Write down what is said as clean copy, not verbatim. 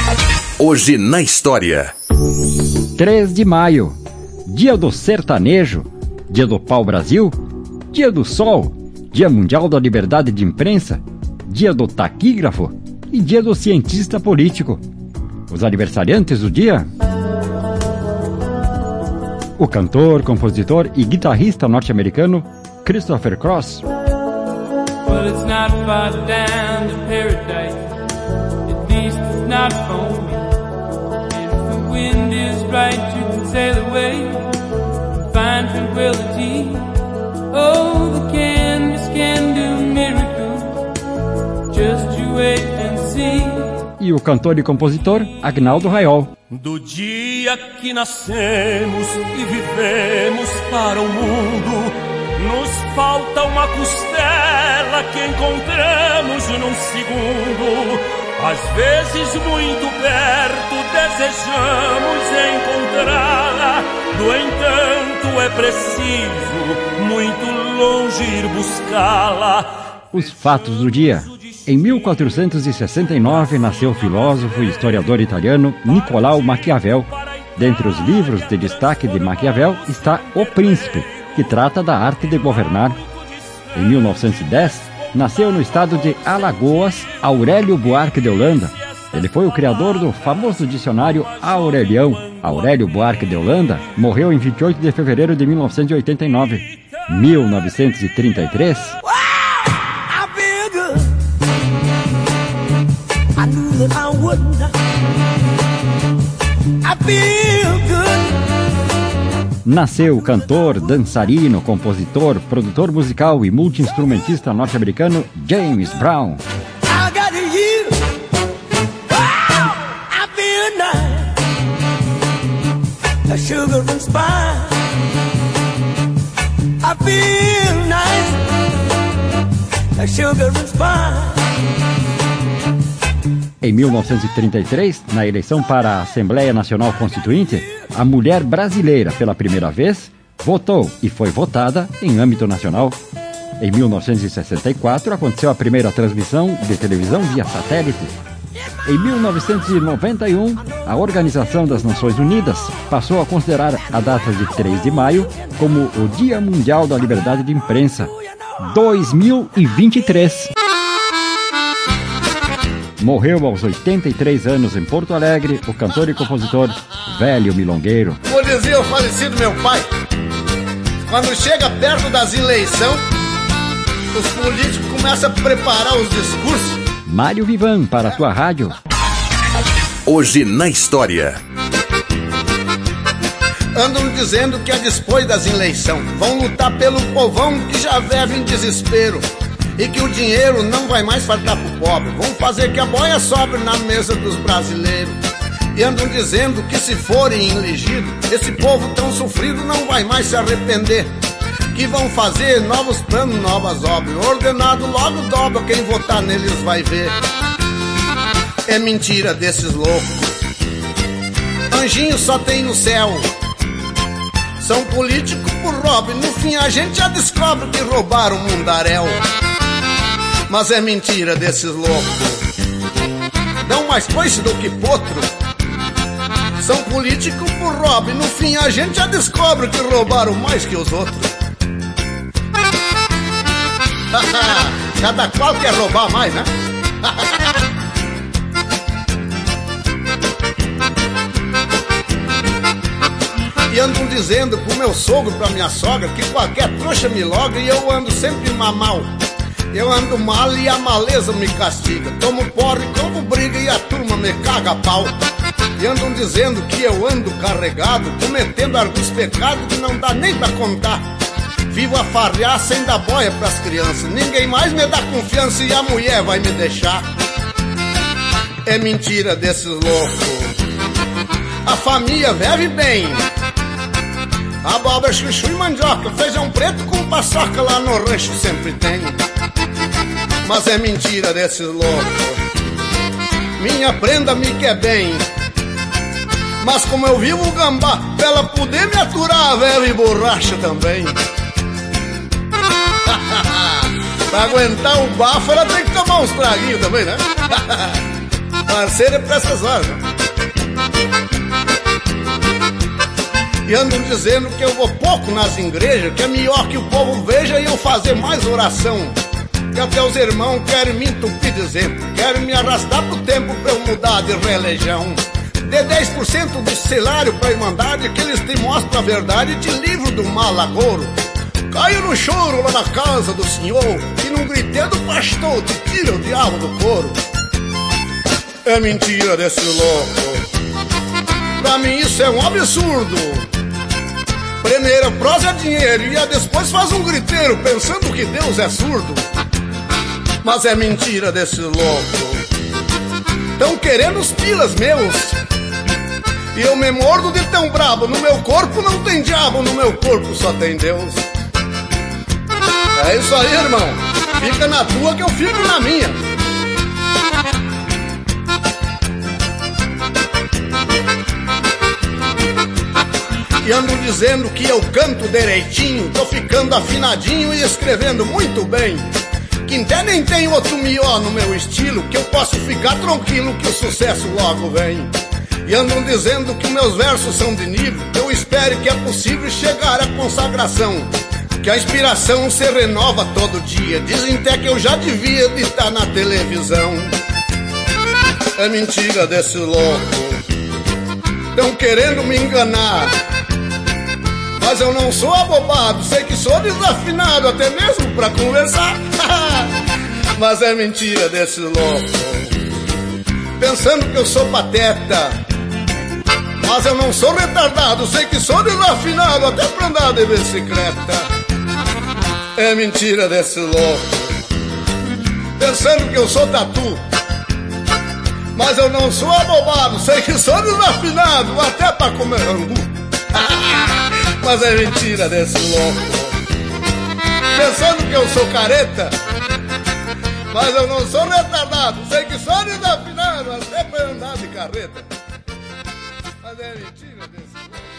Hoje na história. 3 de maio, dia do sertanejo, dia do pau-brasil, dia do sol, dia mundial da liberdade de imprensa, dia do taquígrafo e dia do cientista político. Os aniversariantes do dia: o cantor, compositor e guitarrista norte-americano Christopher Cross. Well, it's not far down to paradise, at least it's not for me. If the wind is right, you can sail away and find tranquility. Oh, the canvas can do miracles, just you wait and see. E o cantor e compositor Agnaldo Raiol. Do dia que nascemos e vivemos para o mundo, nos falta uma costela que encontramos num segundo. Às vezes muito perto desejamos encontrá-la, no entanto é preciso muito longe ir buscá-la. Os fatos do dia. Em 1469 nasceu o filósofo e historiador italiano Nicolau Maquiavel. Dentre os livros de destaque de Maquiavel está O Príncipe, que trata da arte de governar. Em 1910, nasceu no estado de Alagoas Aurélio Buarque de Holanda. Ele foi o criador do famoso dicionário Aurelião. Aurélio Buarque de Holanda morreu em 28 de fevereiro de 1989. 1933... nasceu o cantor, dançarino, compositor, produtor musical e multi-instrumentista norte-americano James Brown. Em 1933, na eleição para a Assembleia Nacional Constituinte, a mulher brasileira, pela primeira vez, votou e foi votada em âmbito nacional. Em 1964, aconteceu a primeira transmissão de televisão via satélite. Em 1991, a Organização das Nações Unidas passou a considerar a data de 3 de maio como o Dia Mundial da Liberdade de Imprensa. 2023. Morreu aos 83 anos em Porto Alegre o cantor e compositor Velho Milongueiro. Como dizia o falecido meu pai, quando chega perto das eleições, os políticos começam a preparar os discursos. Mário Vivan, para a tua rádio. Hoje na história. Andam dizendo que é depois das eleições vão lutar pelo povão que já vive em desespero, e que o dinheiro não vai mais faltar pro pobre. Vão fazer que a boia sobre na mesa dos brasileiros. E andam dizendo que se forem elegidos, esse povo tão sofrido não vai mais se arrepender. Que vão fazer novos planos, novas obras. Ordenado logo dobra, quem votar neles vai ver. É mentira desses loucos. Anjinho só tem no céu. São políticos por roubo, e no fim a gente já descobre que roubaram o mundaréu. Mas é mentira desses loucos. Dão mais coice do que potro. São políticos por roubo, e no fim a gente já descobre que roubaram mais que os outros. Cada qual quer roubar mais, né? E andam dizendo pro meu sogro, pra minha sogra, que qualquer trouxa me logra e eu ando sempre mal. Eu ando mal e a maleza me castiga. Tomo porre, como briga e a turma me caga a pau. E andam dizendo que eu ando carregado, cometendo alguns pecados que não dá nem pra contar. Vivo a farrear sem dar boia pras crianças. Ninguém mais me dá confiança e a mulher vai me deixar. É mentira desses loucos. A família vive bem. Abóbora, chuchu e mandioca, feijão preto com paçoca, lá no rancho sempre tem. Mas é mentira desses loucos. Minha prenda me quer bem, mas como eu vivo gambá, pra ela poder me aturar, velho e borracha também. Pra aguentar o bafo, ela tem que tomar uns traguinhos também, né? Parceiro é pra essas horas. E andam dizendo que eu vou pouco nas igrejas, que é melhor que o povo veja e eu fazer mais oração. Que até os irmãos querem me entupir de exemplo, querem me arrastar pro tempo pra eu mudar de religião. Dê 10% de salário pra irmandade, que eles te mostram a verdade e te livram do mal agouro. Caio no choro lá na casa do senhor, e num griteiro do pastor te tira o diabo do couro. É mentira desse louco, pra mim isso é um absurdo. Primeiro prosa é dinheiro e depois faz um griteiro pensando que Deus é surdo. Mas é mentira desse louco, tão querendo os pilas meus, e eu me mordo de tão brabo. No meu corpo não tem diabo, no meu corpo só tem Deus. É isso aí, irmão, fica na tua que eu fico na minha. E andam dizendo que eu canto direitinho, tô ficando afinadinho e escrevendo muito bem, que até nem tem outro melhor no meu estilo, que eu posso ficar tranquilo que o sucesso logo vem. E andam dizendo que meus versos são de nível, que eu espero que é possível chegar à consagração, que a inspiração se renova todo dia, dizem até que eu já devia de estar na televisão. É mentira desse louco, tão querendo me enganar, mas eu não sou abobado, sei que sou desafinado, até mesmo pra conversar. Mas é mentira desse louco, pensando que eu sou pateta, mas eu não sou retardado, sei que sou desafinado, até pra andar de bicicleta. É mentira desse louco, pensando que eu sou tatu, mas eu não sou abobado, sei que sou desafinado, até pra comer angu. Mas é mentira desse louco, pensando que eu sou careta, mas eu não sou retardado, sei que sou desafinado, até pra andar de carreta. Mas é mentira desse louco.